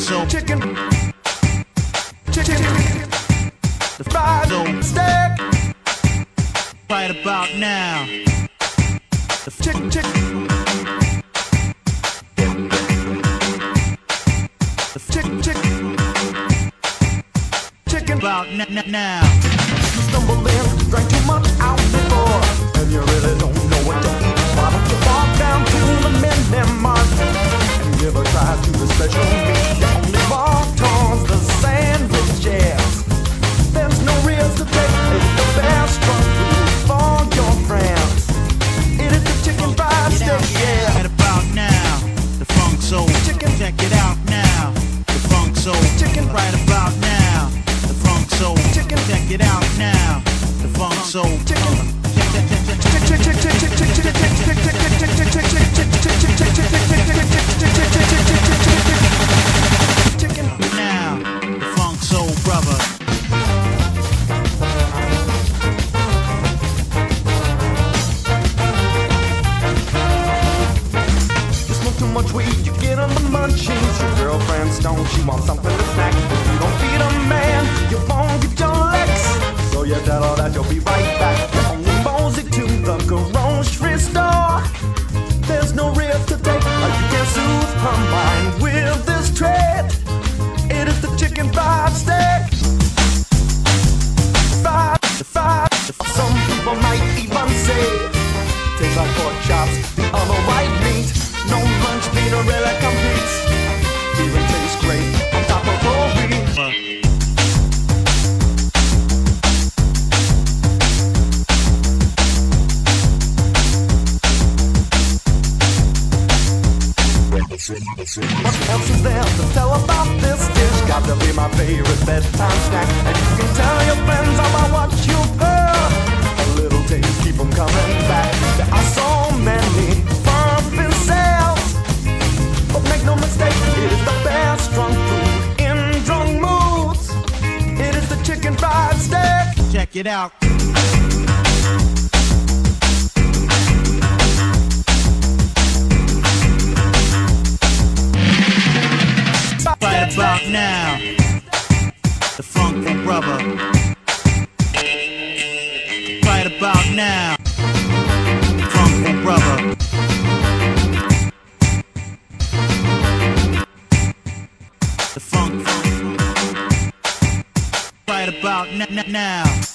soul chicken, the fried steak. Right about now. The chicken, the chicken. About now. You stumble in, drank too much out before, and you really don't know what to eat. Why don't you walk down to the mini mart and give a try to the special meat? You only walk towards the sandwiches. There's no reals to take. It's the best food for your friends. It is the chicken fried steak, yeah. Right about now. The funk soul Chicken. Check it out now. The funk soul Chicken. Right about now. The funk soul Chicken. Check it out now. The funk soul Chicken. now. The funk soul brother. You smoke too much weed, you get on the munchies. Your girlfriend stoned, she wants something to snack. If you don't feed a man, you won't get your legs. So you tell her that you'll be right back. You only mosey to the grocery store. There's no risk to take, like you can soothe her mind with this trade. It is the chicken fried steak. Fried. Some people might even say tastes like pork chops, the other white meat. No lunch meat really competes. Even tastes great on top of whole wheat. What else is there to tell about this dish? Got to be my favorite bedtime snack. And you can tell your friends about what you've heard. A little taste, keep them coming back. There are so many pumping sales, but make no mistake, it is the best drunk food in drunk moods. It is the chicken fried steak. Check it out. Right about now. The funk brother. Right about now. Funk brother. The funk. Right about now.